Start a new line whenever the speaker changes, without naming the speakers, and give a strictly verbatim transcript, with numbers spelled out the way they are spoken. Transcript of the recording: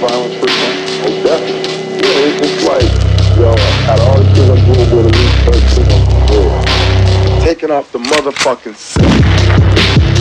violence, for example?
Oh, definitely. Yeah, it, it's like, yo, out of all the shit I'm doing with at least thirteen of them, yeah. Taking off the motherfucking set.